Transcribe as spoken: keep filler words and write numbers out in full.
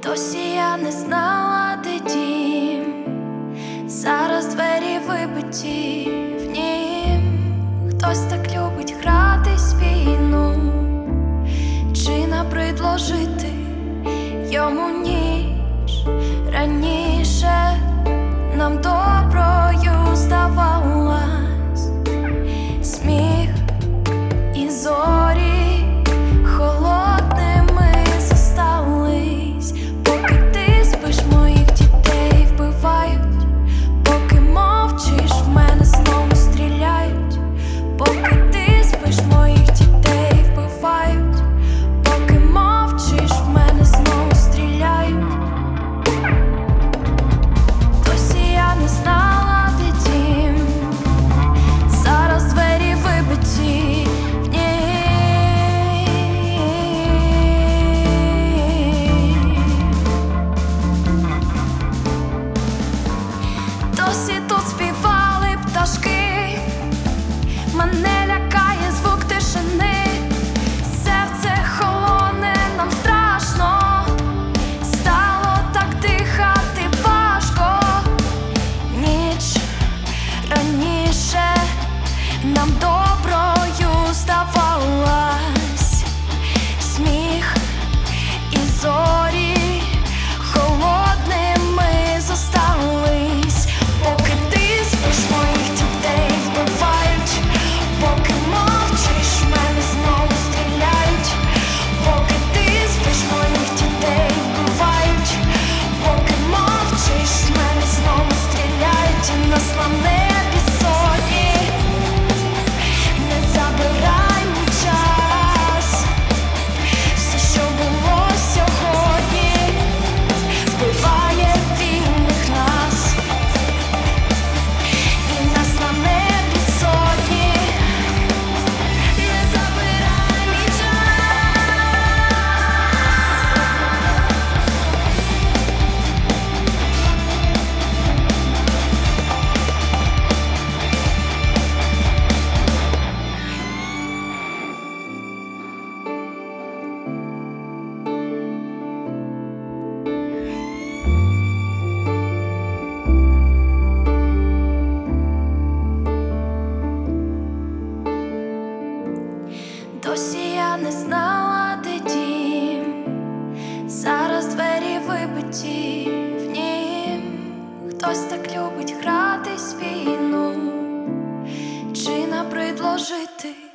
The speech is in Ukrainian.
Досі я не знала, де дім, зараз двері вибиті в нім. Хтось так любить гратись в війну, чи набридло жити йому ніж? Раніше нам доброю здавалась сміх і зорі холодними зостались. Поки ти спиш, моїх дітей вбивають, поки мовчиш, в мене знову стріляють. Поки ти спиш, моїх дітей вбивають, поки мовчиш, в мене знову стріляють. Досі я не знала, де дім, зараз двері вибиті в ній. Досі тут співали пташки, мене лякає звук тишини. Серце холоне, нам страшно, стало так дихати важко. Ніч раніше нам доброю здавалась, сміх і зорі холодними зостались. Поки ти спиш, моїх дітей вбивають, поки мовчиш, в мене знову стріляють. Поки ти спиш, моїх дітей вбивають, поки мовчиш, в мене знову стріляють. І нас на небі сотні, не забирай мій час. Все, що було сьогодні, вбиває вільних нас. І нас на небі сотні, не забирай мій час. Досі я не знала, де дім, зараз двері вибиті в нім. Хтось так любить гратись в війну, чи набридло жити